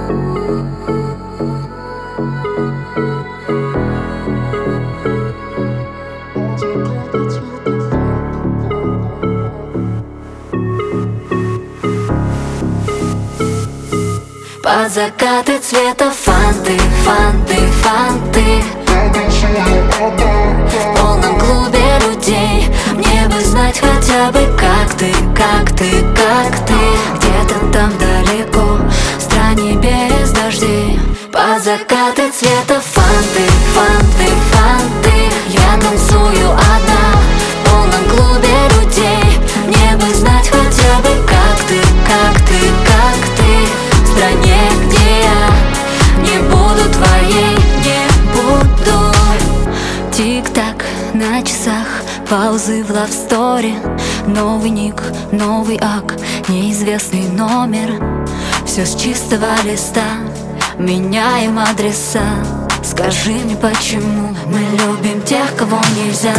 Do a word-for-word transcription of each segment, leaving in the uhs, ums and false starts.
Под закаты цвета фанты, фанты, фанты. В полном клубе людей мне бы знать хотя бы, как ты, как ты, как ты. Где-то там далеко, в стране без дождей. Под закаты цвета фанты, фанты, фанты. Я танцую одна в полном клубе людей. Мне бы знать хотя бы, как ты, как ты, как ты. В стране, где я не буду твоей, не буду. Тик-так на часах, паузы в лавсторе. Новый ник, новый ак, неизвестный номер. Все с чистого листа, меняем адреса. Скажи мне, почему мы любим тех, кого нельзя.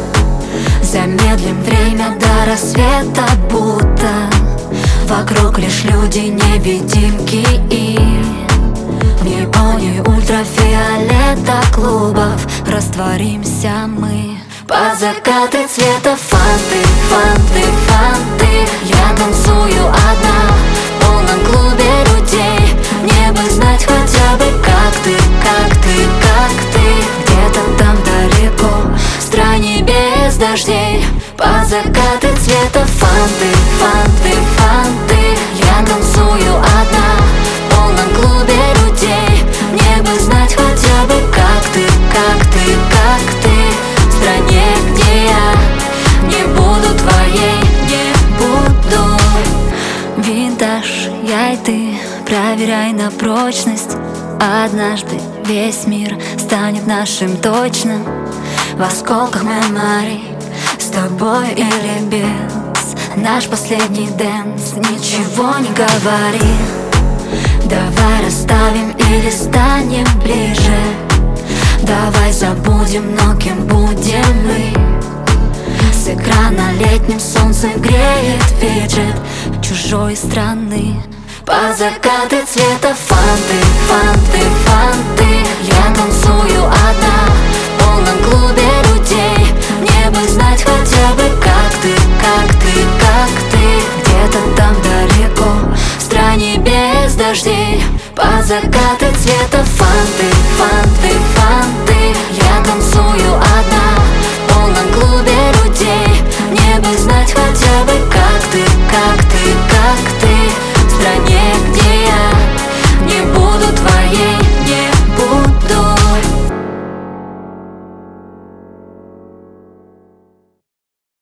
Замедлим время до рассвета, будто вокруг лишь люди-невидимки. И в нейоне ультрафиолета клубов растворимся мы. Под закаты цвета фанты, фанты, фанты. Я танцую одна в полном клубе людей. Мне бы знать хотя бы, как ты, как ты, как ты. Где-то там далеко, в стране без дождей. Под закаты цвета фанты, фанты, фанты. Я танцую одна в полном клубе людей. Мне бы знать хотя бы, как ты, как ты, как ты. В стране, где я не буду твоей, не буду. Винтаж, я и ты, проверяй на прочность. Однажды весь мир станет нашим точно. В осколках меморий, с тобой или без. Наш последний дэнс, ничего не говори. Давай расставим или станем ближе. Давай забудем, но кем будем мы? С экрана летним солнцем греет виджет чужой страны. Под закаты цвета фанты, фанты, фанты. Я танцую одна в полном клубе людей. Мне бы знать хотя бы, как ты, как ты, как ты. Где-то там далеко, в стране без дождей. Под закаты цвета фанты, фанты, фанты. Я танцую одна